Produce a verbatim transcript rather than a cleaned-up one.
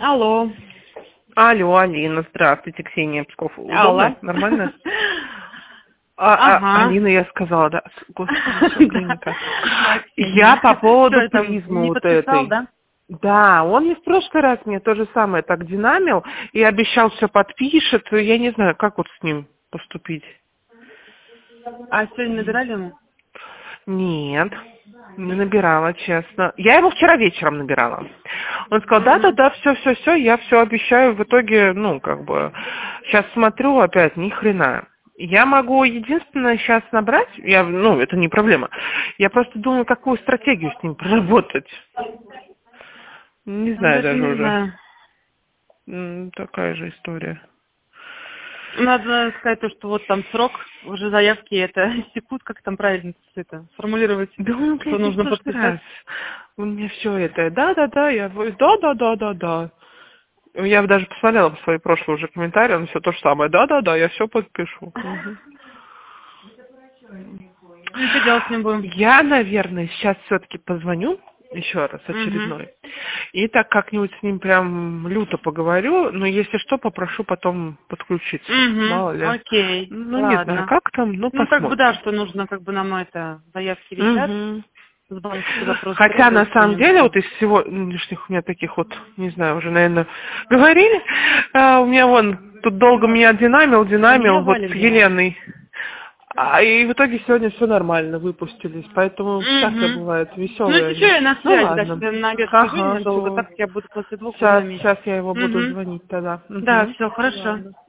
Алло. Алло, Алина, здравствуйте, Ксения Псков. Удобно? Алло. Нормально? А, Ага. а, Алина, я сказала, да. Господи, всё, клиника. Я по поводу Что это, призмы не вот подписал, этой. да? Да, он и в прошлый раз мне то же самое так динамил и обещал, все подпишет. Я не знаю, как вот с ним поступить. А сегодня набирали ему? Нет, не набирала, честно. Я его вчера вечером набирала. Он сказал, да, да, Мгм. да, все, все, все, я все обещаю. В итоге, ну, как бы, сейчас смотрю опять, ни хрена. Я могу единственное сейчас набрать, я, ну, это не проблема. Я просто думаю, какую стратегию с ним проработать. Не знаю Даже даже не уже. знаю. М, Такая же история. Надо сказать то, что вот там срок, уже заявки это секут, как там правильно это формулировать, Да он, что блядь, и в нужно прошлый подписать. раз. У меня все это, да-да-да, я, да-да-да-да-да. Я даже посмотрела по свои прошлые уже комментарии, он все то же самое. Да-да-да, я все подпишу. Мгм. Ну и что делать с ним будем? Я, наверное, сейчас все-таки позвоню еще раз Угу. очередной. И так как-нибудь с ним прям люто поговорю, но если что, попрошу потом подключиться. Угу. Мало ли. Окей. Ну, не знаю, Ладно. как там, ну, Ну как бы да, посмотрим. что нужно, как бы нам это заявки висят, Мгм. с банковский запрос Хотя на требует самом что-нибудь. деле вот из всего лишних у меня таких вот, не знаю, уже, наверное, говорили, а, у меня вон тут долго меня динамил, На меня динамил вот с валит, да. Еленой. А, и в итоге сегодня все нормально, выпустились. Поэтому всякое Угу. бывает, Ну, веселые если что, они. я на Ну связи, да, ладно. сейчас я на обед схожу Ага, ненадолго, все. так я буду после двух уже Сейчас, на месте. сейчас я его буду Угу. звонить тогда. Да, Угу. все, хорошо. Ладно.